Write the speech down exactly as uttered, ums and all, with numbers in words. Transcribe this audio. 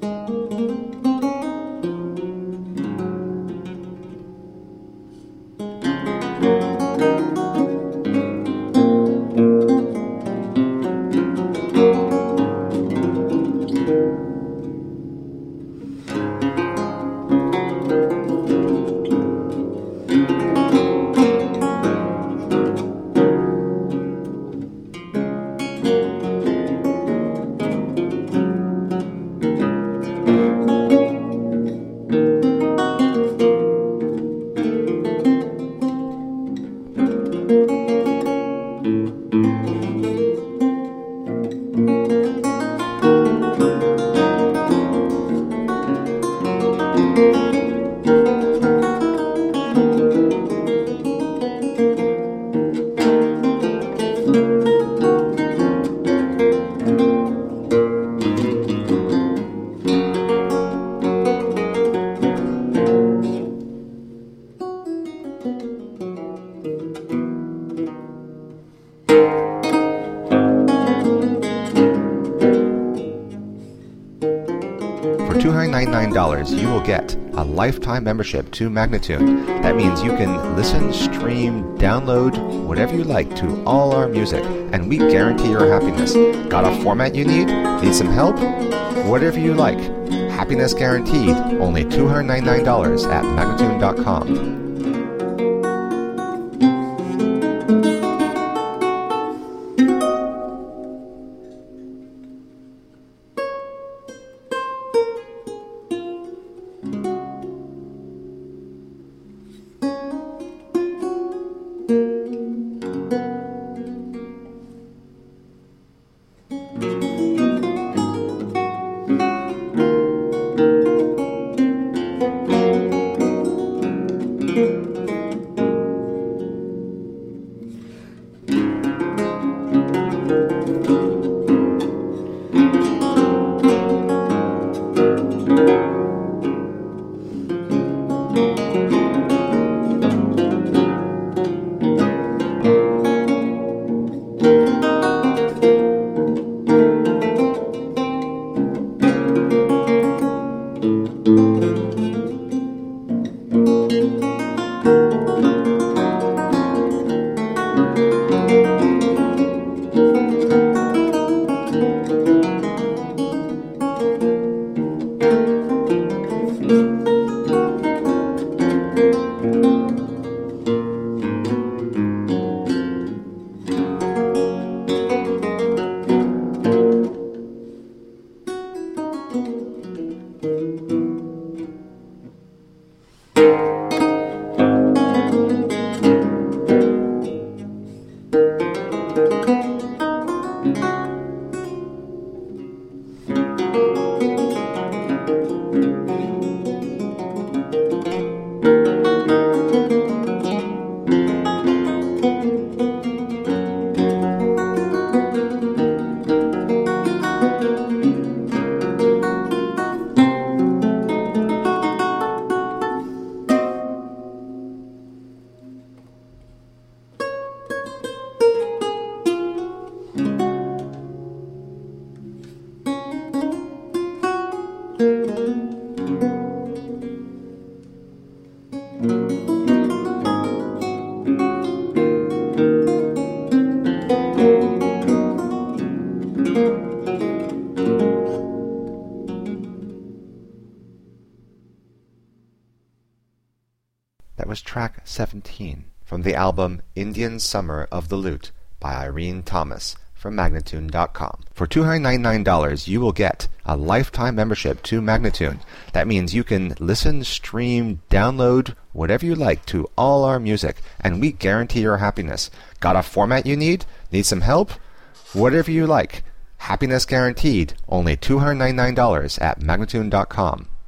For two hundred ninety-nine dollars, you will get a lifetime membership to Magnatune. That means you can listen, stream, download, whatever you like to all our music, and we guarantee your happiness. Got a format you need? Need some help? Whatever you like. Happiness guaranteed. Only two hundred ninety-nine dollars at Magnatune dot com. That was track seventeen from the album Indian Summer of the Lute by Irene Thomas from Magnatune dot com. For two hundred ninety-nine dollars, you will get a lifetime membership to Magnatune. That means you can listen, stream, download, whatever you like to all our music, and we guarantee your happiness. Got a format you need? Need some help? Whatever you like. Happiness guaranteed. Only two hundred ninety-nine dollars at Magnatune dot com.